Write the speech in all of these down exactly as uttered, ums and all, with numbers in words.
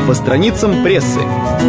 по страницам прессы.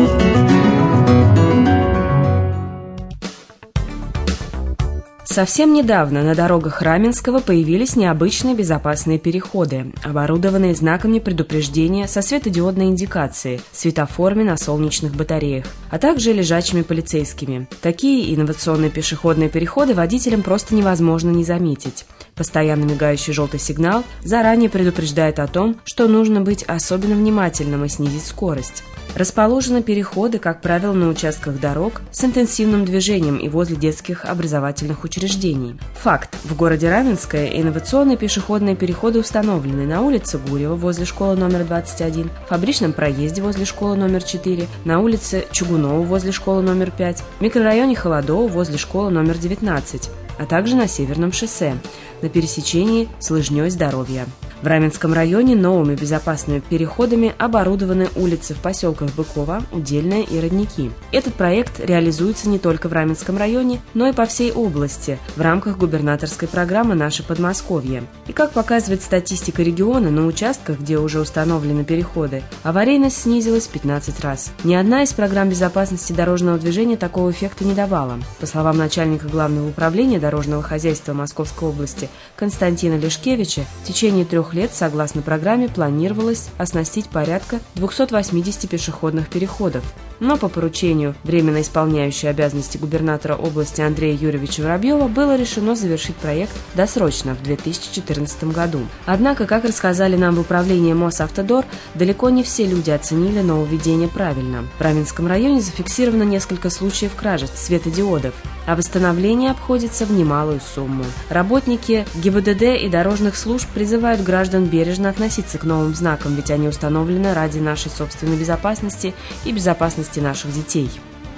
Совсем недавно на дорогах Раменского появились необычные безопасные переходы, оборудованные знаками предупреждения со светодиодной индикацией, светофорами на солнечных батареях, а также лежачими полицейскими. Такие инновационные пешеходные переходы водителям просто невозможно не заметить. Постоянно мигающий желтый сигнал заранее предупреждает о том, что нужно быть особенно внимательным и снизить скорость. Расположены переходы, как правило, на участках дорог с интенсивным движением и возле детских образовательных учреждений. Факт. В городе Раменское инновационные пешеходные переходы установлены на улице Гурьева возле школы номер двадцать один, в Фабричном проезде возле школы номер четыре, на улице Чугунова возле школы номер пять, в микрорайоне Холодово возле школы номер девятнадцать, а также на Северном шоссе, на пересечении с Лыжней Здоровья. В Раменском районе новыми безопасными переходами оборудованы улицы в поселках Быкова, Удельная и Родники. Этот проект реализуется не только в Раменском районе, но и по всей области в рамках губернаторской программы «Наше Подмосковье». И как показывает статистика региона, на участках, где уже установлены переходы, аварийность снизилась пятнадцать раз. Ни одна из программ безопасности дорожного движения такого эффекта не давала. По словам начальника Главного управления дорожного хозяйства Московской области Константина Лешкевича, в течение трех лет, согласно программе, планировалось оснастить порядка двухсот восьмидесяти пешеходных переходов. Но по поручению временно исполняющей обязанности губернатора области Андрея Юрьевича Воробьева было решено завершить проект досрочно в две тысячи четырнадцатом году. Однако, как рассказали нам в управлении Мосавтодор, далеко не все люди оценили нововведение правильно. В Раменском районе зафиксировано несколько случаев кражи светодиодов, а восстановление обходится в немалую сумму. Работники ГИБДД и дорожных служб призывают граждан бережно относиться к новым знакам, ведь они установлены ради нашей собственной безопасности и безопасности наших детей.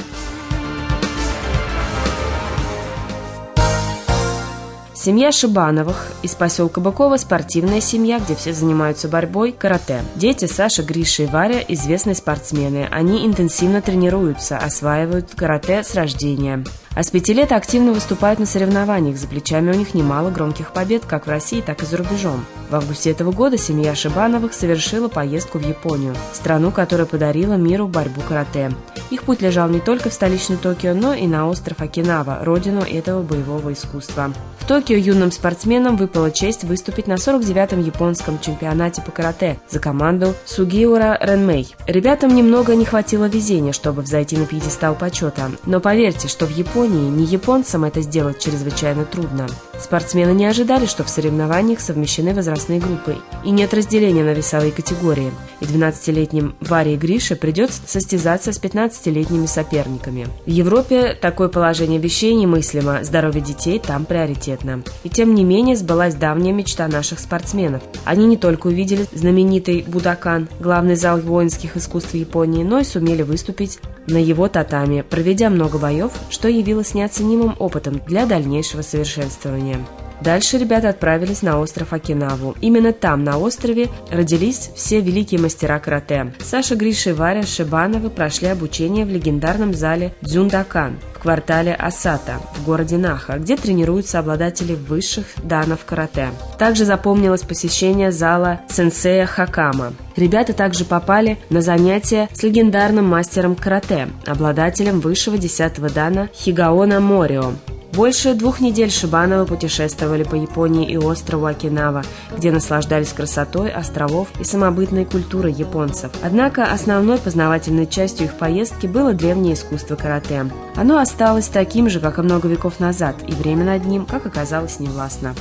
Семья Шибановых из поселка Быкова – спортивная семья, где все занимаются борьбой, карате. Дети Саша, Гриша и Варя – известные спортсмены. Они интенсивно тренируются, осваивают карате с рождения. А с пяти лет активно выступают на соревнованиях. За плечами у них немало громких побед как в России, так и за рубежом. В августе этого года семья Шибановых совершила поездку в Японию, страну, которая подарила миру борьбу карате. Их путь лежал не только в столичный Токио, но и на остров Окинава, родину этого боевого искусства. В Токио юным спортсменам выпала честь выступить на сорок девятом японском чемпионате по карате за команду Сугиура Ренмей. Ребятам немного не хватило везения, чтобы взойти на пьедестал почета. Но поверьте, что в Японии не японцам это сделать чрезвычайно трудно. Спортсмены не ожидали, что в соревнованиях совмещены возрастные группы и нет разделения на весовые категории. И двенадцатилетним Варе и Грише придется состязаться с пятнадцатилетними соперниками. В Европе такое положение вещей немыслимо, здоровье детей там приоритетно. И тем не менее сбылась давняя мечта наших спортсменов. Они не только увидели знаменитый Будокан, главный зал воинских искусств Японии, но и сумели выступить на его татами, проведя много боев, что явилось неоценимым опытом для дальнейшего совершенствования. Дальше ребята отправились на остров Окинаву. Именно там, на острове, родились все великие мастера карате. Саша, Гриша и Варя Шибановы прошли обучение в легендарном зале Дзюндокан в квартале Осата в городе Наха, где тренируются обладатели высших данов карате. Также запомнилось посещение зала сенсея Хакама. Ребята также попали на занятия с легендарным мастером карате, обладателем высшего десятого дана Хигаона Морио. Больше двух недель Шибановы путешествовали по Японии и острову Окинава, где наслаждались красотой островов и самобытной культурой японцев. Однако основной познавательной частью их поездки было древнее искусство карате. Оно осталось таким же, как и много веков назад, и время над ним, как оказалось, не властно.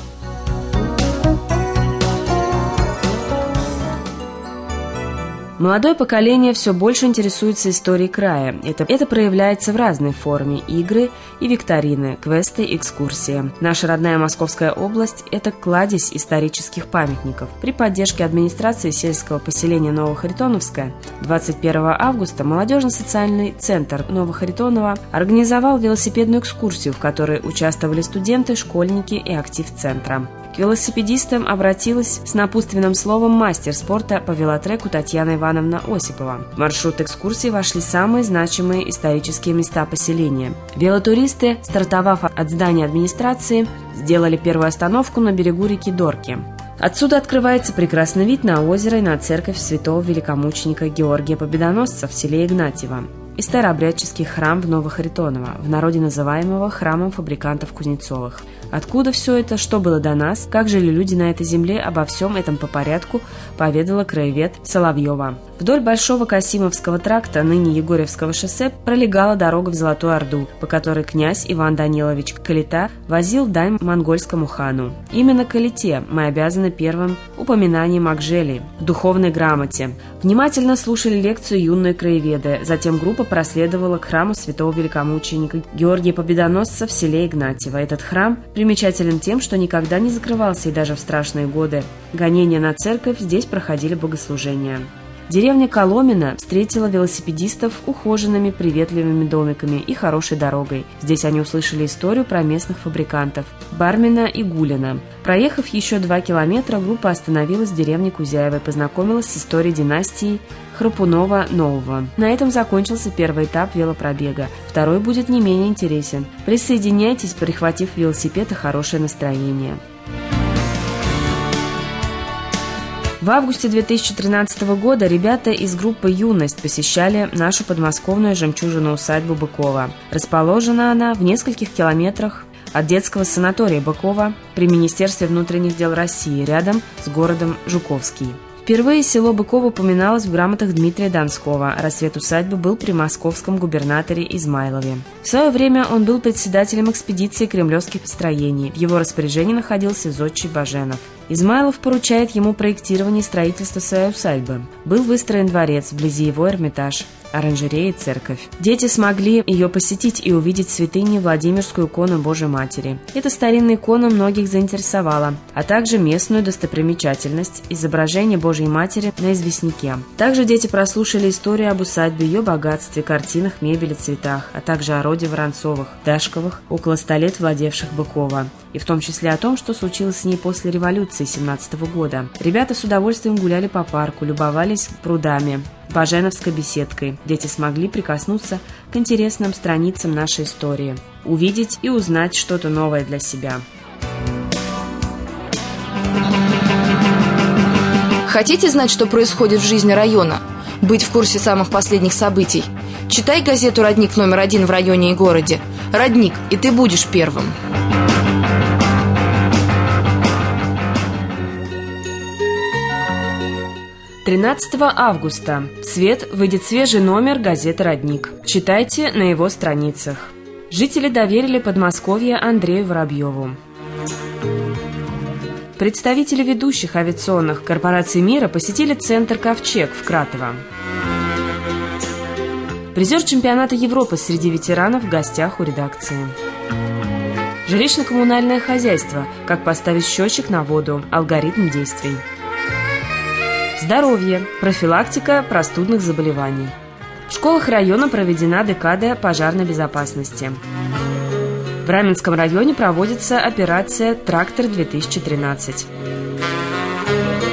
Молодое поколение все больше интересуется историей края. Это, это проявляется в разной форме – игры и викторины, квесты, экскурсии. Наша родная Московская область – это кладезь исторических памятников. При поддержке администрации сельского поселения Новохаритоновское двадцать первого августа молодежно-социальный центр Новохаритонова организовал велосипедную экскурсию, в которой участвовали студенты, школьники и актив центра. К велосипедистам обратилась с напутственным словом мастер спорта по велотреку Татьяна Ивановна Осипова. В маршрут экскурсии вошли самые значимые исторические места поселения. Велотуристы, стартовав от здания администрации, сделали первую остановку на берегу реки Дорки. Отсюда открывается прекрасный вид на озеро и на церковь святого великомученика Георгия Победоносца в селе Игнатьево и старообрядческий храм в Новохаритоново, в народе называемого храмом фабрикантов Кузнецовых. Откуда все это, что было до нас, как жили люди на этой земле, обо всем этом по порядку поведала краевед Соловьева. Вдоль Большого Касимовского тракта, ныне Егорьевского шоссе, пролегала дорога в Золотую Орду, по которой князь Иван Данилович Калита возил дань монгольскому хану. Именно Калите мы обязаны первым упоминанием Акжели в духовной грамоте. Внимательно слушали лекцию юные краеведы, затем группа проследовала к храму святого великомученика Георгия Победоносца в селе Игнатьево. Этот храм примечателен тем, что никогда не закрывался, и даже в страшные годы гонения на церковь здесь проходили богослужения. Деревня Коломина встретила велосипедистов ухоженными, приветливыми домиками и хорошей дорогой. Здесь они услышали историю про местных фабрикантов Бармина и Гулина. Проехав еще два километра, группа остановилась в деревне Кузяево и познакомилась с историей династии Храпунова-Нового. На этом закончился первый этап велопробега. Второй будет не менее интересен. Присоединяйтесь, прихватив велосипед и хорошее настроение. В августе две тысячи тринадцатого года ребята из группы «Юность» посещали нашу подмосковную жемчужину-усадьбу Быкова. Расположена она в нескольких километрах от детского санатория Быкова при Министерстве внутренних дел России, рядом с городом Жуковский. Впервые село Быково упоминалось в грамотах Дмитрия Донского. Рассвет усадьбы был при московском губернаторе Измайлове. В свое время он был председателем экспедиции кремлевских строений. В его распоряжении находился зодчий Баженов. Измайлов поручает ему проектирование и строительство своей усадьбы. Был выстроен дворец, вблизи его Эрмитаж, оранжерея и церковь. Дети смогли ее посетить и увидеть святыни Владимирскую икону Божией Матери. Эта старинная икона многих заинтересовала, а также местную достопримечательность – изображение Божьей Матери на известняке. Также дети прослушали историю об усадьбе, ее богатстве, картинах, мебели, цветах, а также о роде Воронцовых, Дашковых, около ста лет владевших Быково, и в том числе о том, что случилось с ней после революции семнадцатого года. Ребята с удовольствием гуляли по парку, любовались прудами, Баженовской беседкой. Дети смогли прикоснуться к интересным страницам нашей истории, увидеть и узнать что-то новое для себя. Хотите знать, что происходит в жизни района? Быть в курсе самых последних событий? Читай газету «Родник» номер один в районе и городе. «Родник», и ты будешь первым. тринадцатого августа в свет выйдет свежий номер газеты «Родник». Читайте на его страницах. Жители доверили Подмосковье Андрею Воробьеву. Представители ведущих авиационных корпораций мира посетили центр «Ковчег» в Кратово. Призер чемпионата Европы среди ветеранов в гостях у редакции. Жилищно-коммунальное хозяйство. Как поставить счетчик на воду. Алгоритм действий. Здоровье. Профилактика простудных заболеваний. В школах района проведена декада пожарной безопасности. В Раменском районе проводится операция «Трактор-две тысячи тринадцать».